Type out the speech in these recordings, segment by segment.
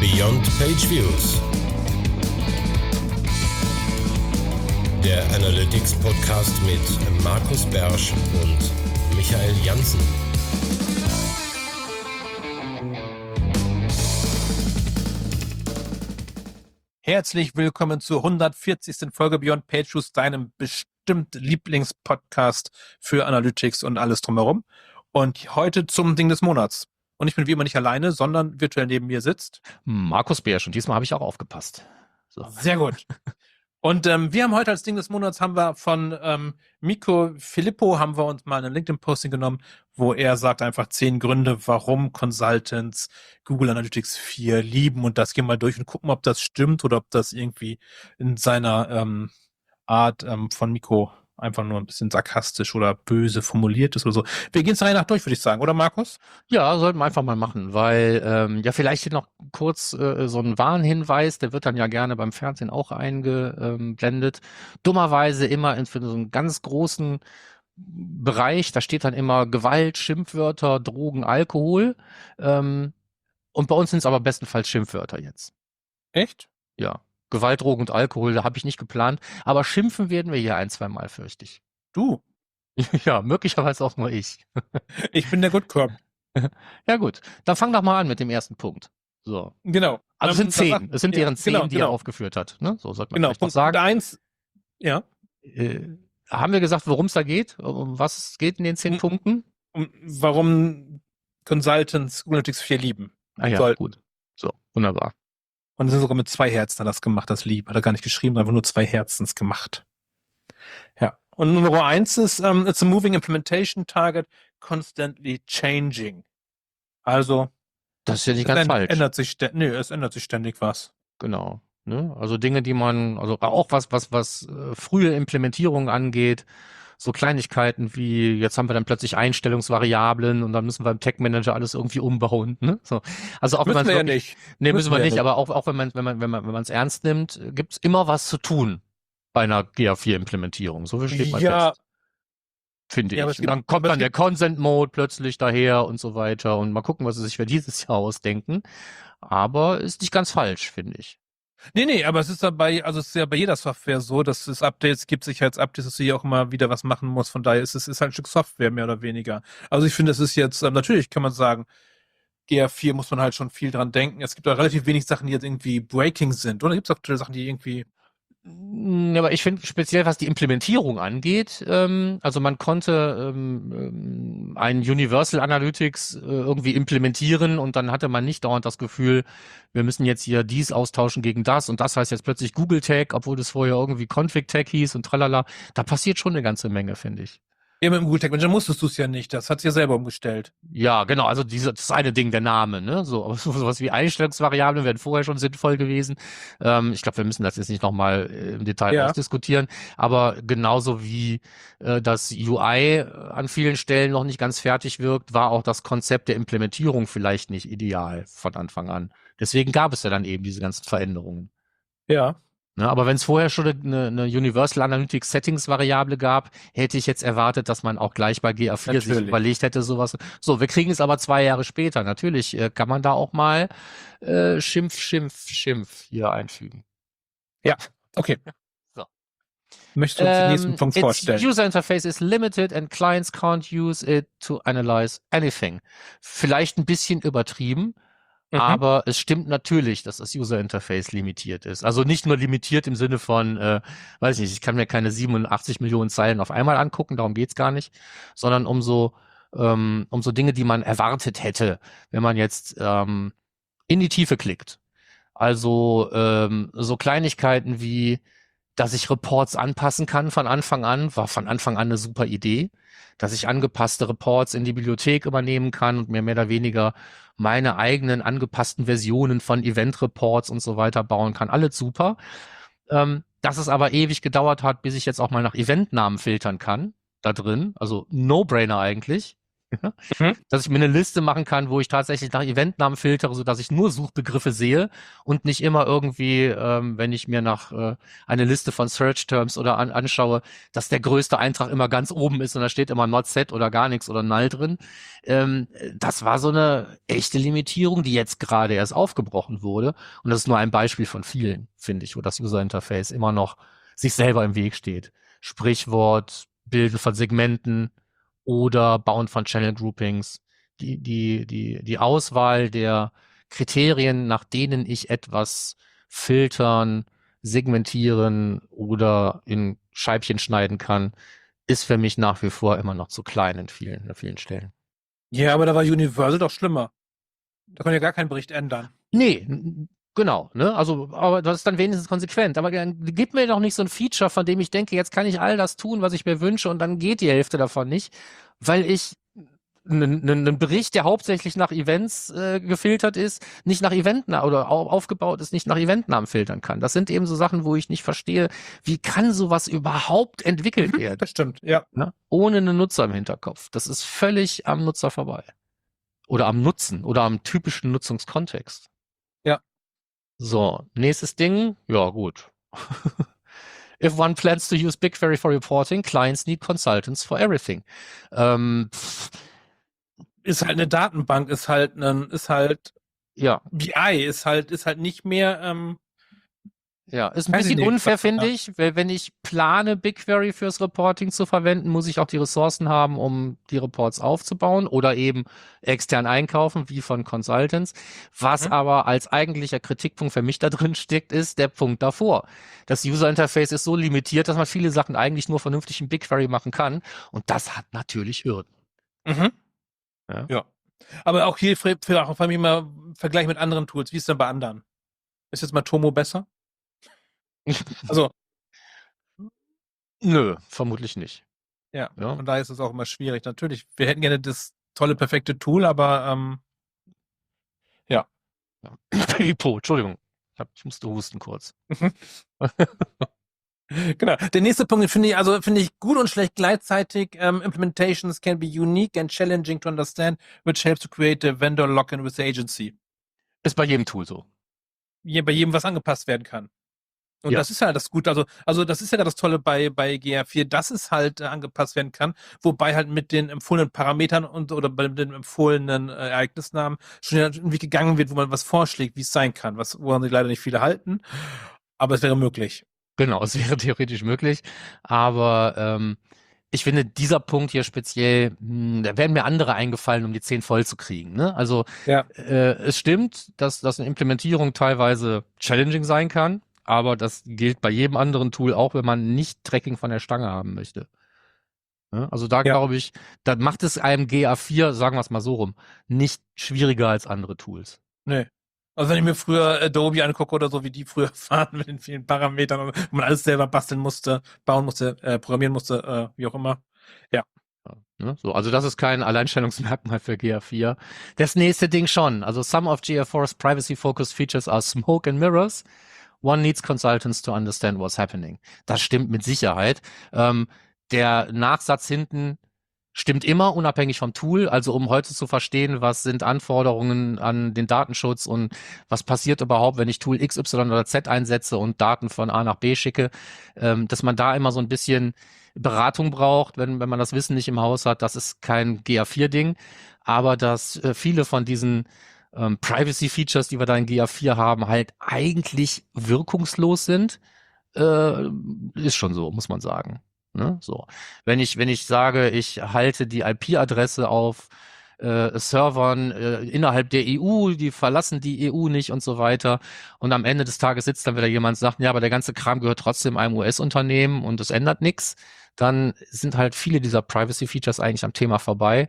Beyond Page Views, der Analytics Podcast mit Markus Bersch und Michael Janssen. Herzlich willkommen zur 140. Folge Beyond Page Views, deinem bestimmt Lieblingspodcast für Analytics und alles drumherum. Und heute zum Ding des Monats. Und ich bin wie immer nicht alleine, sondern virtuell neben mir sitzt Markus Bersch. Und diesmal habe ich auch aufgepasst. So. Sehr gut. Und wir haben heute als Ding des Monats von Mikko Filippo haben wir uns mal ein LinkedIn-Posting genommen, wo er sagt einfach 10 Gründe, warum Consultants Google Analytics 4 lieben. Und das gehen wir mal durch und gucken, ob das stimmt oder ob das irgendwie in seiner Art von Mikko einfach nur ein bisschen sarkastisch oder böse formuliert ist oder so. Wir gehen es der Reihe nach durch, würde ich sagen, oder Markus? Ja, sollten wir einfach mal machen, weil vielleicht hier noch kurz so ein Warnhinweis, der wird dann ja gerne beim Fernsehen auch eingeblendet. Dummerweise immer für so einen ganz großen Bereich, da steht dann immer Gewalt, Schimpfwörter, Drogen, Alkohol. Und bei uns sind es aber bestenfalls Schimpfwörter jetzt. Echt? Ja. Gewalt, Drogen und Alkohol, da habe ich nicht geplant. Aber schimpfen werden wir hier 1-2 Mal, fürchte ich. Du? Ja, möglicherweise auch nur ich. Ich bin der Good Cop. Ja gut, dann fang doch mal an mit dem ersten Punkt. So. Genau. Also es sind 10. Es sind deren 10, die er aufgeführt hat. Ne? So sollte man vielleicht noch sagen. Punkt 1, ja. Haben wir gesagt, worum es da geht? Um was es geht in den 10 Punkten? Warum Consultants Google Analytics 4 lieben. Ah ja, gut. So, wunderbar. Und es ist sogar mit 2 Herzen das gemacht, das Lieb. Hat er gar nicht geschrieben, einfach nur 2 Herzens gemacht. Ja. Und Nummer 1 ist, it's a moving implementation target, constantly changing. Also. Das ist ja nicht ganz falsch. Es ändert sich ständig was. Genau. Ne? Also Dinge, die man, also auch was frühe Implementierung angeht, so Kleinigkeiten wie, jetzt haben wir dann plötzlich Einstellungsvariablen und dann müssen wir im Tag Manager alles irgendwie umbauen. Ne? So. Also auch wenn man ja nicht. Nee, müssen wir nicht, aber auch wenn man es ernst nimmt, gibt's immer was zu tun bei einer GA4-Implementierung. So steht man fest. Finde ich. Und dann kommt dann der Consent-Mode plötzlich daher und so weiter. Und mal gucken, was sie sich für dieses Jahr ausdenken. Aber ist nicht ganz falsch, finde ich. Nee, aber es ist ja bei jeder Software so, dass es Updates gibt, Sicherheitsupdates, dass du hier auch immer wieder was machen musst. Von daher ist halt ein Stück Software, mehr oder weniger. Also ich finde, es ist jetzt, natürlich kann man sagen, GA4 muss man halt schon viel dran denken. Es gibt auch relativ wenig Sachen, die jetzt irgendwie breaking sind. Oder gibt es auch Sachen, die irgendwie... Ja, aber ich finde speziell, was die Implementierung angeht, also man konnte ein Universal Analytics irgendwie implementieren und dann hatte man nicht dauernd das Gefühl, wir müssen jetzt hier dies austauschen gegen das und das heißt jetzt plötzlich Google Tag, obwohl das vorher irgendwie Config Tag hieß und tralala. Da passiert schon eine ganze Menge, finde ich. Ja, mit dem Google Tag Manager musstest du es ja nicht, das hat es ja selber umgestellt. Ja, genau, also das eine Ding, der Name, ne, so, aber sowas wie Einstellungsvariablen wären vorher schon sinnvoll gewesen. Ich glaube, wir müssen das jetzt nicht nochmal im Detail ausdiskutieren, aber genauso wie das UI an vielen Stellen noch nicht ganz fertig wirkt, war auch das Konzept der Implementierung vielleicht nicht ideal von Anfang an. Deswegen gab es ja dann eben diese ganzen Veränderungen. Ja. Ne, aber wenn es vorher schon eine Universal Analytics Settings Variable gab, hätte ich jetzt erwartet, dass man auch gleich bei GA4 sich überlegt hätte, sowas. So, wir kriegen es aber 2 Jahre später. Natürlich kann man da auch mal Schimpf hier einfügen. Ja, okay. So. Möchtest du uns den nächsten Punkt vorstellen? Its user interface is limited and clients can't use it to analyze anything. Vielleicht ein bisschen übertrieben. Aber es stimmt natürlich, dass das User Interface limitiert ist. Also nicht nur limitiert im Sinne von, weiß ich nicht, ich kann mir keine 87 Millionen Zeilen auf einmal angucken, darum geht's gar nicht, sondern um so Dinge, die man erwartet hätte, wenn man jetzt in die Tiefe klickt. Also so Kleinigkeiten wie, dass ich Reports anpassen kann von Anfang an, war von Anfang an eine super Idee. Dass ich angepasste Reports in die Bibliothek übernehmen kann und mir mehr oder weniger meine eigenen angepassten Versionen von Event-Reports und so weiter bauen kann. Alles super. Dass es aber ewig gedauert hat, bis ich jetzt auch mal nach Eventnamen filtern kann, da drin. Also No-Brainer eigentlich. Dass ich mir eine Liste machen kann, wo ich tatsächlich nach Eventnamen filtere, sodass ich nur Suchbegriffe sehe und nicht immer irgendwie, wenn ich mir nach eine Liste von Search Terms oder anschaue, dass der größte Eintrag immer ganz oben ist und da steht immer not set oder gar nichts oder null drin. Das war so eine echte Limitierung, die jetzt gerade erst aufgebrochen wurde. Und das ist nur ein Beispiel von vielen, finde ich, wo das User Interface immer noch sich selber im Weg steht. Sprichwort, Bilden von Segmenten oder Bauen von Channel Groupings, die Auswahl der Kriterien, nach denen ich etwas filtern, segmentieren oder in Scheibchen schneiden kann, ist für mich nach wie vor immer noch zu klein in vielen Stellen. Ja, aber da war Universal doch schlimmer. Da kann ja gar keinen Bericht ändern. Nee, genau, ne? Also, aber das ist dann wenigstens konsequent. Aber gib mir doch nicht so ein Feature, von dem ich denke, jetzt kann ich all das tun, was ich mir wünsche, und dann geht die Hälfte davon nicht, weil ich einen Bericht, der hauptsächlich nach Events gefiltert ist, nicht nach Eventnamen oder aufgebaut ist, nicht nach Eventnamen filtern kann. Das sind eben so Sachen, wo ich nicht verstehe, wie kann sowas überhaupt entwickelt werden? Das stimmt, ja. Ne? Ohne einen Nutzer im Hinterkopf. Das ist völlig am Nutzer vorbei. Oder am Nutzen oder am typischen Nutzungskontext. Ja. So, nächstes Ding. Ja, gut. If one plans to use BigQuery for reporting, clients need consultants for everything. Ist halt eine Datenbank, ist halt ja. BI, ist halt nicht mehr, ja, ist ein weiß ich bisschen nicht, unfair, was- finde ich, weil wenn ich plane, BigQuery fürs Reporting zu verwenden, muss ich auch die Ressourcen haben, um die Reports aufzubauen oder eben extern einkaufen, wie von Consultants. Was aber als eigentlicher Kritikpunkt für mich da drin steckt, ist der Punkt davor. Das User Interface ist so limitiert, dass man viele Sachen eigentlich nur vernünftig in BigQuery machen kann. Und das hat natürlich Hürden. Ja. Aber auch hier für mich mal Vergleich mit anderen Tools. Wie ist denn bei anderen? Ist jetzt Matomo besser? Also, Nö, vermutlich nicht. ja. Ja. Von daher ist es auch immer schwierig. Natürlich, wir hätten gerne das tolle, perfekte Tool, aber ja. Pipo, Entschuldigung. Ich musste husten kurz. Genau. Der nächste Punkt finde ich gut und schlecht gleichzeitig. Implementations can be unique and challenging to understand, which helps to create a vendor lock-in with the agency. Ist bei jedem Tool so. Bei jedem was angepasst werden kann. Und Ja. das ist halt das Gute. Also das ist ja das Tolle bei GA4, dass es halt angepasst werden kann, wobei halt mit den empfohlenen Parametern oder bei den empfohlenen Ereignisnamen schon irgendwie gegangen wird, wo man was vorschlägt, wie es sein kann, woran sich leider nicht viele halten. Aber es wäre möglich. Genau, es wäre theoretisch möglich. Aber ich finde, dieser Punkt hier speziell, da wären mir andere eingefallen, um die 10 voll zu kriegen. Ne? Also Ja. es stimmt, dass eine Implementierung teilweise challenging sein kann, aber das gilt bei jedem anderen Tool auch, wenn man nicht Tracking von der Stange haben möchte. Ja? Also da glaube ich, da macht es einem GA4, sagen wir es mal so rum, nicht schwieriger als andere Tools. Nee. Also wenn ich mir früher Adobe angucke oder so, wie die früher fahren mit den vielen Parametern, wo man alles selber basteln musste, bauen musste, programmieren musste, wie auch immer. Ja. Ne? So, also das ist kein Alleinstellungsmerkmal für GA4. Das nächste Ding schon. Also some of GA4's privacy-focused features are smoke and mirrors. One needs consultants to understand what's happening. Das stimmt mit Sicherheit. Der Nachsatz hinten stimmt immer, unabhängig vom Tool. Also um heute zu verstehen, was sind Anforderungen an den Datenschutz und was passiert überhaupt, wenn ich Tool X, Y oder Z einsetze und Daten von A nach B schicke, dass man da immer so ein bisschen Beratung braucht, wenn man das Wissen nicht im Haus hat. Das ist kein GA4-Ding, aber dass viele von diesen Privacy-Features, die wir da in GA4 haben, halt eigentlich wirkungslos sind, ist schon so, muss man sagen. Ne? So. Wenn ich sage, ich halte die IP-Adresse auf Servern innerhalb der EU, die verlassen die EU nicht und so weiter. Und am Ende des Tages sitzt dann wieder jemand und sagt, ja, aber der ganze Kram gehört trotzdem einem US-Unternehmen und es ändert nichts. Dann sind halt viele dieser Privacy-Features eigentlich am Thema vorbei.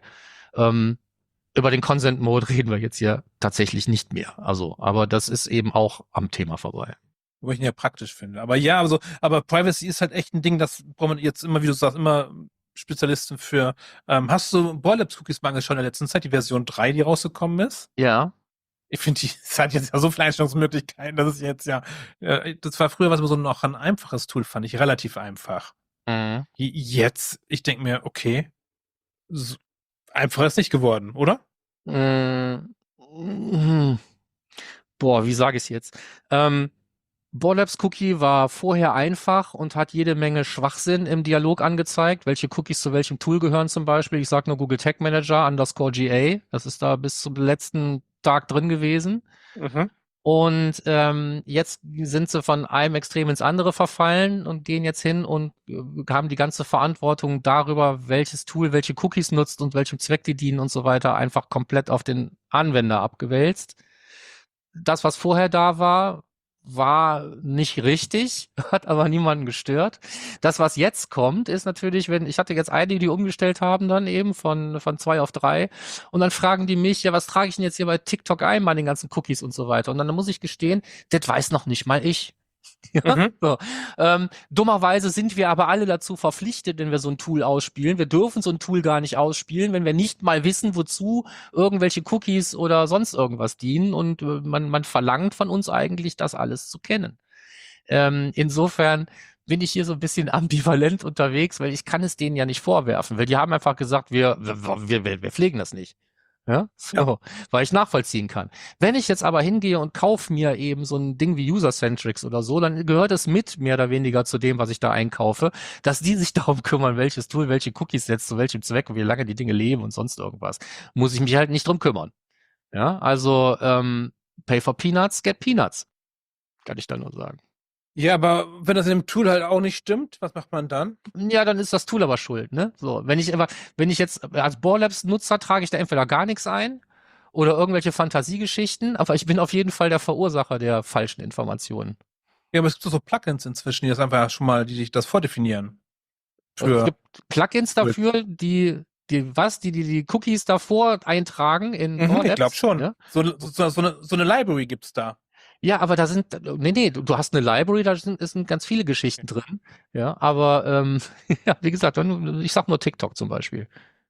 Über den Consent-Mode reden wir jetzt hier tatsächlich nicht mehr. Also, aber das ist eben auch am Thema vorbei. Wo ich ihn ja praktisch finde. Aber ja, aber Privacy ist halt echt ein Ding, das braucht man jetzt immer, wie du sagst, immer Spezialisten für. Hast du Boilabs Cookies mal angeschaut in der letzten Zeit, die Version 3, die rausgekommen ist? Ja. Ich finde, die hat jetzt ja so viele Einstellungsmöglichkeiten, das ist jetzt das war früher was so noch ein einfaches Tool, fand ich, relativ einfach. Mhm. Jetzt, ich denke mir, okay, Einfach ist nicht geworden, oder? Boah, wie sage ich es jetzt? Borlabs Cookie war vorher einfach und hat jede Menge Schwachsinn im Dialog angezeigt, welche Cookies zu welchem Tool gehören zum Beispiel. Ich sage nur Google Tag Manager _GA. Das ist da bis zum letzten Tag drin gewesen. Und jetzt sind sie von einem Extrem ins andere verfallen und gehen jetzt hin und haben die ganze Verantwortung darüber, welches Tool welche Cookies nutzt und welchem Zweck die dienen und so weiter, einfach komplett auf den Anwender abgewälzt. Das, was vorher da war nicht richtig, hat aber niemanden gestört. Das, was jetzt kommt, ist natürlich, ich hatte jetzt einige, die umgestellt haben dann eben von 2 auf 3 und dann fragen die mich, ja, was trage ich denn jetzt hier bei TikTok ein, bei den ganzen Cookies und so weiter. Und dann muss ich gestehen, das weiß noch nicht mal ich. Ja, so. Dummerweise sind wir aber alle dazu verpflichtet, wenn wir so ein Tool ausspielen. Wir dürfen so ein Tool gar nicht ausspielen, wenn wir nicht mal wissen, wozu irgendwelche Cookies oder sonst irgendwas dienen. Und man verlangt von uns eigentlich, das alles zu kennen. Insofern bin ich hier so ein bisschen ambivalent unterwegs, weil ich kann es denen ja nicht vorwerfen, weil die haben einfach gesagt, wir pflegen das nicht. Ja, so, weil ich nachvollziehen kann. Wenn ich jetzt aber hingehe und kaufe mir eben so ein Ding wie User-Centrics oder so, dann gehört es mit mehr oder weniger zu dem, was ich da einkaufe, dass die sich darum kümmern, welches Tool welche Cookies setzt, zu welchem Zweck und wie lange die Dinge leben und sonst irgendwas. Muss ich mich halt nicht drum kümmern. Ja, also pay for peanuts, get peanuts. Kann ich da nur sagen. Ja, aber wenn das in dem Tool halt auch nicht stimmt, was macht man dann? Ja, dann ist das Tool aber schuld, ne? So, wenn ich jetzt als Borlabs-Nutzer trage ich da entweder gar nichts ein oder irgendwelche Fantasiegeschichten, aber ich bin auf jeden Fall der Verursacher der falschen Informationen. Ja, aber es gibt so Plugins inzwischen, die das einfach schon mal, die das vordefinieren. Es gibt Plugins dafür, die Cookies davor eintragen in Borlabs. Ich glaube schon. Ja? So eine Library gibt's da. Ja, aber da sind, du hast eine Library, da sind ganz viele Geschichten drin. Ja, aber ja, wie gesagt, ich sag nur TikTok zum Beispiel.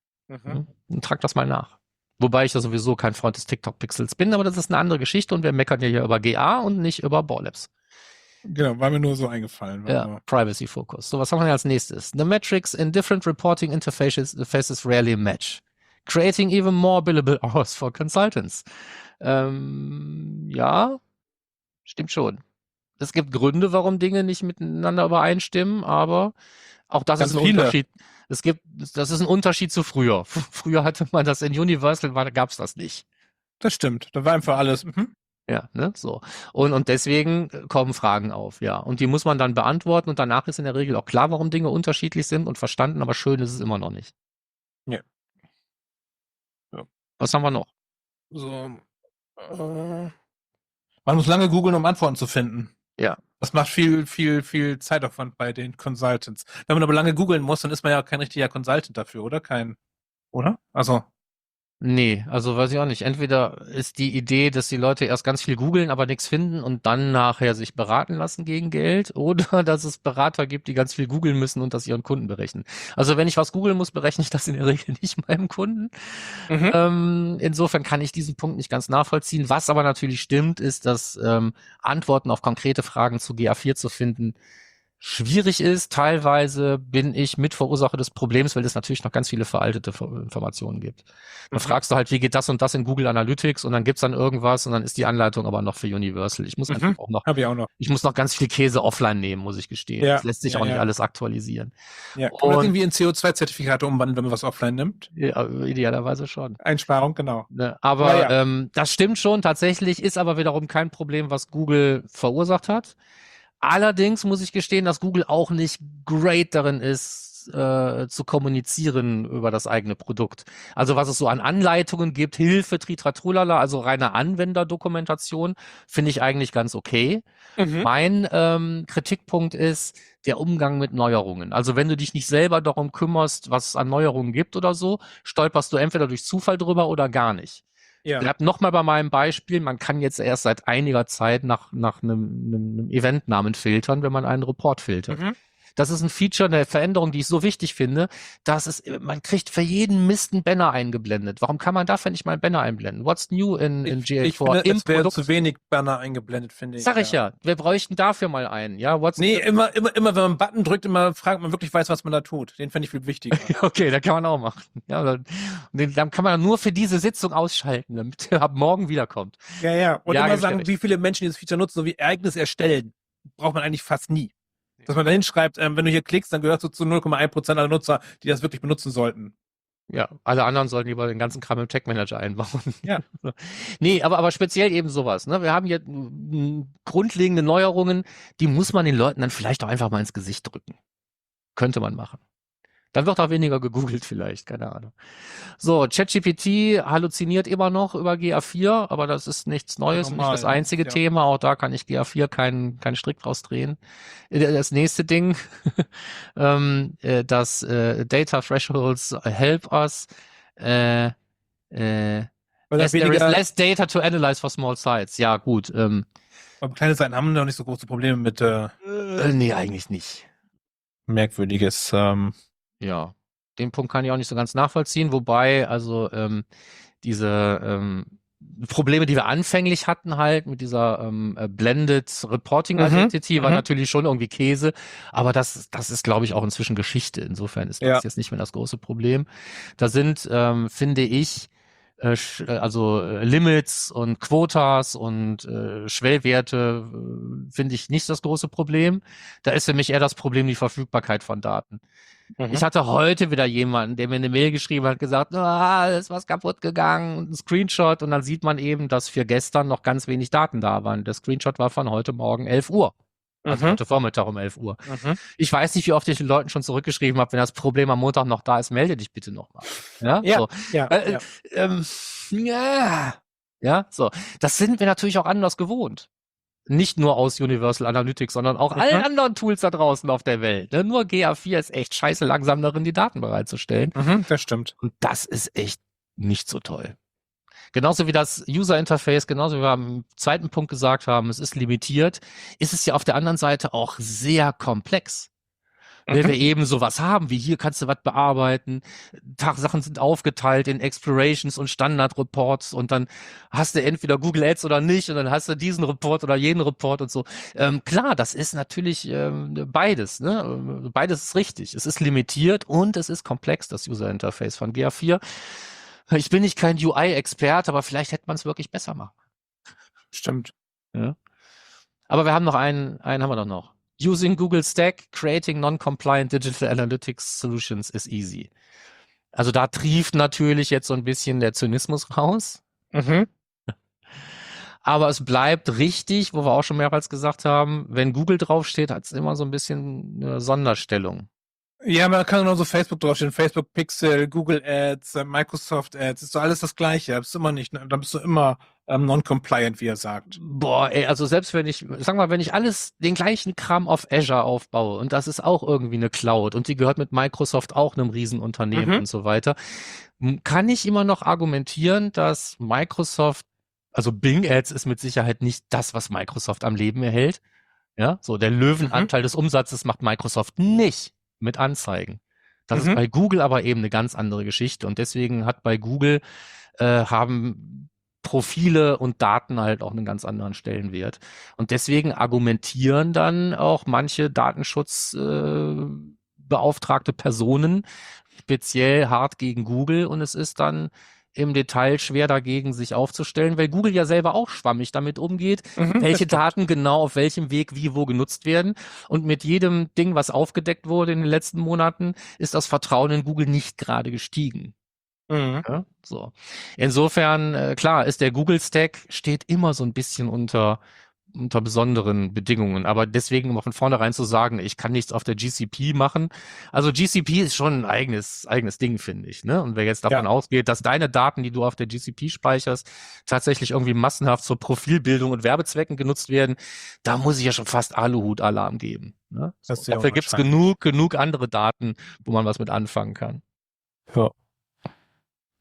Und trag das mal nach. Wobei ich ja sowieso kein Freund des TikTok-Pixels bin, aber das ist eine andere Geschichte und wir meckern ja hier über GA und nicht über Borlabs. Genau, war mir nur so eingefallen. Ja, Privacy Focus. So, was haben wir als nächstes? The metrics in different reporting interfaces rarely match. Creating even more billable hours for consultants. Ja, stimmt schon. Es gibt Gründe, warum Dinge nicht miteinander übereinstimmen, aber auch das ist ein Unterschied. Das ist ein Unterschied zu früher. Früher hatte man das in Universal, gab es das nicht. Das stimmt. Da war einfach alles. Ja, ne, so. Und deswegen kommen Fragen auf, ja. Und die muss man dann beantworten und danach ist in der Regel auch klar, warum Dinge unterschiedlich sind und verstanden, aber schön ist es immer noch nicht. Ja. Was haben wir noch? So, man muss lange googeln, um Antworten zu finden. Ja. Das macht viel Zeitaufwand bei den Consultants. Wenn man aber lange googeln muss, dann ist man ja kein richtiger Consultant dafür, oder? Oder? Also. Nee, also weiß ich auch nicht. Entweder ist die Idee, dass die Leute erst ganz viel googeln, aber nichts finden und dann nachher sich beraten lassen gegen Geld, oder dass es Berater gibt, die ganz viel googeln müssen und das ihren Kunden berechnen. Also wenn ich was googeln muss, berechne ich das in der Regel nicht meinem Kunden. Insofern kann ich diesen Punkt nicht ganz nachvollziehen. Was aber natürlich stimmt, ist, dass Antworten auf konkrete Fragen zu GA4 zu finden schwierig ist. Teilweise bin ich Mitverursacher des Problems, weil es natürlich noch ganz viele veraltete Informationen gibt. Dann fragst du halt, wie geht das und das in Google Analytics und dann gibt's dann irgendwas und dann ist die Anleitung aber noch für Universal. Ich muss einfach ich muss noch ganz viel Käse offline nehmen, muss ich gestehen. Ja, das lässt sich auch nicht alles aktualisieren. Ja, kann man das irgendwie in CO2-Zertifikate umwandeln, wenn man was offline nimmt? Ja, idealerweise schon. Einsparung, genau. Ne, aber das stimmt schon, tatsächlich ist aber wiederum kein Problem, was Google verursacht hat. Allerdings muss ich gestehen, dass Google auch nicht great darin ist, zu kommunizieren über das eigene Produkt. Also was es so an Anleitungen gibt, Hilfe, Tritratrulala, also reine Anwenderdokumentation, finde ich eigentlich ganz okay. Mein Kritikpunkt ist der Umgang mit Neuerungen. Also wenn du dich nicht selber darum kümmerst, was es an Neuerungen gibt oder so, stolperst du entweder durch Zufall drüber oder gar nicht. Ja. Bleibt nochmal bei meinem Beispiel, man kann jetzt erst seit einiger Zeit nach einem Eventnamen filtern, wenn man einen Report filtert. das ist ein Feature, eine Veränderung, die ich so wichtig finde, man kriegt für jeden Mist einen Banner eingeblendet. Warum kann man dafür nicht mal einen Banner einblenden? What's new in GA4? Ich finde, es wäre zu wenig Banner eingeblendet, finde ich. Sag ich ja. Wir bräuchten dafür mal einen, ja? Immer, wenn man einen Button drückt, immer fragt man wirklich weiß, was man da tut. Den fände ich viel wichtiger. Okay, da kann man auch machen. Ja, dann kann man nur für diese Sitzung ausschalten, damit er ab morgen wiederkommt. Ja. Und Ja, immer geb ich dir sagen, recht. wie viele Menschen dieses Feature nutzen, so wie Ereignis erstellen. Braucht man eigentlich fast nie. Dass man da hinschreibt, wenn du hier klickst, dann gehörst du zu 0,1% aller Nutzer, die das wirklich benutzen sollten. Ja, alle anderen sollten lieber den ganzen Kram im Tech Manager einbauen. Ja. Nee, aber speziell eben sowas. Ne? Wir haben hier grundlegende Neuerungen, die muss man den Leuten dann vielleicht auch einfach mal ins Gesicht drücken. Könnte man machen. Dann wird auch weniger gegoogelt vielleicht, keine Ahnung. So, ChatGPT halluziniert immer noch über GA4, aber das ist nichts Neues und nicht das einzige Thema. Auch da kann ich GA4 keinen Strick draus drehen. Das nächste Ding, das Data Thresholds help us. There is less data to analyze for small sites. Ja, gut. Aber kleine Seiten haben noch nicht so große Probleme mit Nee, eigentlich nicht. Merkwürdiges. Ja, den Punkt kann ich auch nicht so ganz nachvollziehen, wobei also diese Probleme, die wir anfänglich hatten halt mit dieser Blended Reporting Identity, war natürlich schon irgendwie Käse, aber das ist, glaube ich, auch inzwischen Geschichte. Insofern ist das jetzt nicht mehr das große Problem. Da sind, finde ich, Limits und Quotas und Schwellwerte finde ich nicht das große Problem. Da ist für mich eher das Problem die Verfügbarkeit von Daten. Ich hatte heute wieder jemanden, der mir eine Mail geschrieben hat, gesagt, ist was kaputt gegangen, und ein Screenshot, und dann sieht man eben, dass für gestern noch ganz wenig Daten da waren. Der Screenshot war von heute Morgen 11 Uhr. Also heute Vormittag um 11 Uhr. Ich weiß nicht, wie oft ich den Leuten schon zurückgeschrieben habe, wenn das Problem am Montag noch da ist, melde dich bitte nochmal. So. Das sind wir natürlich auch anders gewohnt. Nicht nur aus Universal Analytics, sondern auch allen anderen Tools da draußen auf der Welt. Ne? Nur GA4 ist echt scheiße langsam darin, die Daten bereitzustellen. Das stimmt. Und das ist echt nicht so toll. Genauso wie das User Interface, genauso wie wir am zweiten Punkt gesagt haben, es ist limitiert, ist es ja auf der anderen Seite auch sehr komplex. Wenn wir eben sowas haben, wie hier kannst du was bearbeiten, Sachen sind aufgeteilt in Explorations und Standard-Reports, und dann hast du entweder Google Ads oder nicht, und dann hast du diesen Report oder jenen Report und so. Klar, das ist natürlich beides. Ne? Beides ist richtig. Es ist limitiert und es ist komplex, das User Interface von GA4. Ich bin nicht kein UI-Experte, aber vielleicht hätte man es wirklich besser machen. Stimmt. Ja. Aber wir haben noch einen haben wir doch noch. Using Google Stack, creating non-compliant digital analytics solutions is easy. Also da trieft natürlich jetzt so ein bisschen der Zynismus raus. Aber es bleibt richtig, wo wir auch schon mehrmals gesagt haben, wenn Google draufsteht, hat es immer so ein bisschen eine Sonderstellung. Ja, man kann genauso Facebook draufstehen, Facebook Pixel, Google Ads, Microsoft Ads, ist so alles das Gleiche. Da bist du immer nicht, da bist du immer non-compliant, wie er sagt. Boah, ey, also selbst wenn ich alles den gleichen Kram auf Azure aufbaue, und das ist auch irgendwie eine Cloud und die gehört mit Microsoft auch einem Riesenunternehmen und so weiter, kann ich immer noch argumentieren, dass Microsoft, also Bing Ads ist mit Sicherheit nicht das, was Microsoft am Leben erhält. Ja, so der Löwenanteil des Umsatzes macht Microsoft nicht mit Anzeigen. Das ist bei Google aber eben eine ganz andere Geschichte, und deswegen hat bei Google haben Profile und Daten halt auch einen ganz anderen Stellenwert. Und deswegen argumentieren dann auch manche datenschutzbeauftragte Personen speziell hart gegen Google, und es ist dann im Detail schwer dagegen sich aufzustellen, weil Google ja selber auch schwammig damit umgeht, welche Daten genau auf welchem Weg wie wo genutzt werden. Und mit jedem Ding, was aufgedeckt wurde in den letzten Monaten, ist das Vertrauen in Google nicht gerade gestiegen. Ja, so. Insofern, klar, ist der Google Stack steht immer so ein bisschen unter besonderen Bedingungen, aber deswegen immer von vornherein zu sagen, ich kann nichts auf der GCP machen. Also GCP ist schon ein eigenes Ding, finde ich. Ne? Und wer jetzt davon ausgeht, dass deine Daten, die du auf der GCP speicherst, tatsächlich irgendwie massenhaft zur Profilbildung und Werbezwecken genutzt werden, da muss ich ja schon fast Aluhut-Alarm geben. Ne? So, dafür gibt es genug andere Daten, wo man was mit anfangen kann. Ja.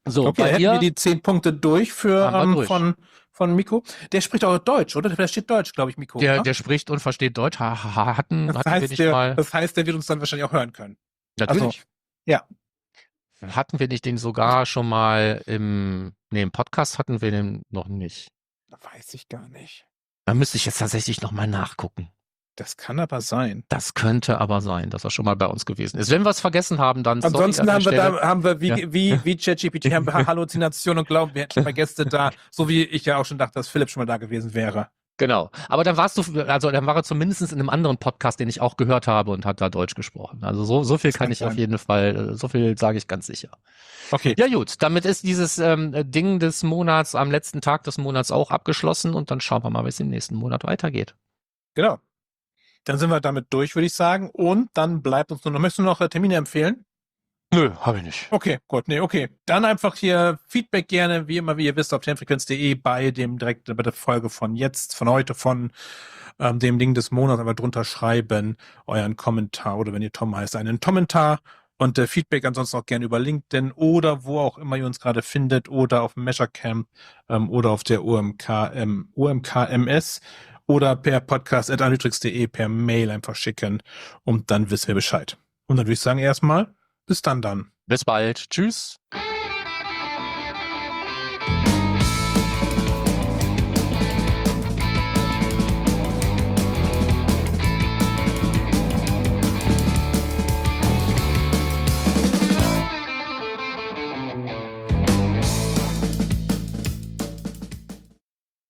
So, Okay, bei hätten dir wir die 10 Punkte durch für Haben wir durch. von Miko. Der spricht auch Deutsch, oder? Der steht Deutsch, glaube ich, Miko. der, oder? der spricht und versteht Deutsch. Hatten Das wir heißt, nicht mal. das heißt, der wird uns dann wahrscheinlich auch hören können. Natürlich. ja. Hatten wir nicht den sogar schon mal im Podcast hatten wir den noch nicht. Weiß ich gar nicht. Da müsste ich jetzt tatsächlich nochmal nachgucken. Das kann aber sein. Das könnte aber sein, dass er schon mal bei uns gewesen ist. Wenn wir es vergessen haben, dann sorry Ansonsten an der haben wir Stelle. wie ChatGPT haben wir Halluzinationen und glauben, wir hätten schon mal Gäste da, so wie ich ja auch schon dachte, dass Philipp schon mal da gewesen wäre. Genau. Aber dann dann war er zumindest in einem anderen Podcast, den ich auch gehört habe und hat da Deutsch gesprochen. Also so viel kann ich kann auf sein. jeden Fall, so viel sage ich ganz sicher. Okay. Ja gut, damit ist dieses Ding des Monats am letzten Tag des Monats auch abgeschlossen und dann schauen wir mal, wie es im nächsten Monat weitergeht. Genau. Dann sind wir damit durch, würde ich sagen. Und dann bleibt uns nur noch, möchtest du noch Termine empfehlen? Nö, habe ich nicht. Okay, gut, okay. Dann einfach hier Feedback gerne, wie immer, wie ihr wisst, auf termfrequenz.de bei der Folge von heute, von dem Ding des Monats, aber drunter schreiben, euren Kommentar oder wenn ihr Tom heißt, einen Kommentar und Feedback ansonsten auch gerne über LinkedIn oder wo auch immer ihr uns gerade findet oder auf dem Measurecamp oder auf der UMKMS oder per podcast@analytrix.de per Mail einfach schicken und dann wissen wir Bescheid. Und dann würde ich sagen erstmal, bis dann. Bis bald. Tschüss.